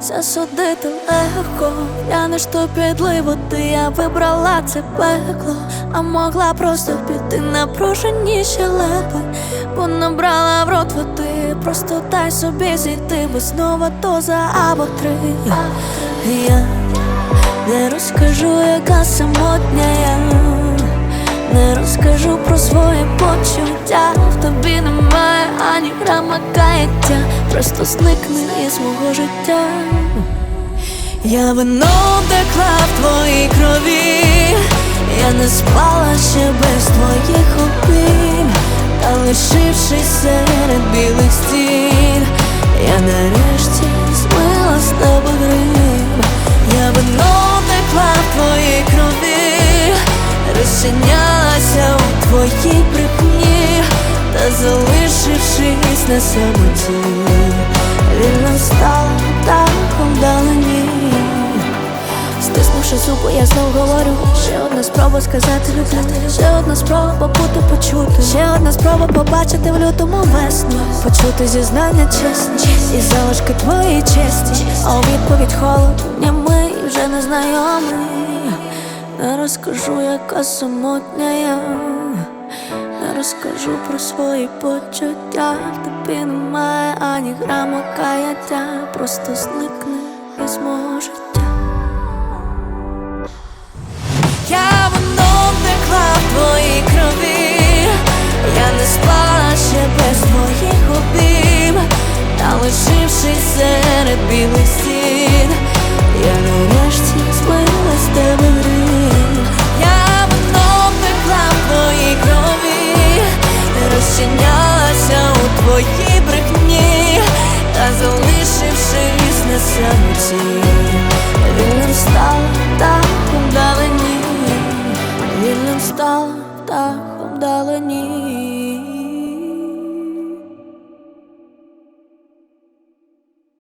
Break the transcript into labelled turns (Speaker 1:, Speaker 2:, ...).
Speaker 1: засудити легко, я не ж то підливу, я вибрала це пекло, а могла просто піти напружені щелепи, бо набрала в рот води, просто дай собі зійти, бо знову доза або три. Я не розкажу, яка самотня я, не розкажу про свої почуття. В тобі немає ані грама каяття, просто зникни із мого життя. Я вино втекла в твоїй крові, я не спала ще без твоїх обійм, та лишившись серед білих стін, я нарешті змила з тебе грим. Я вино втекла в твоїй крові, розчинялася у твоїй брехні, та залишившись на самоті, вільно стала птахом вдалині. Стиснувши зуби, я знов говорю, ще одна спроба сказати люблю, ще одна спроба бути почути, ще одна спроба побачити в лютому весну, почути зізнання чесні і залишки твоєї честі, а у відповідь холод німий, вже незнайомий. Не розкажу, яка самотня я, не розкажу про свої почуття. В тобі немає ані грама каяття, просто зникни із мого життя. Я вино втекла в твоїй крові, я не спала ще без твоїх обійм, та лишившись серед білих стін, я нарешті змила з тебе грім. Я вино втекла в твоїй крові, розчинялася у твоїй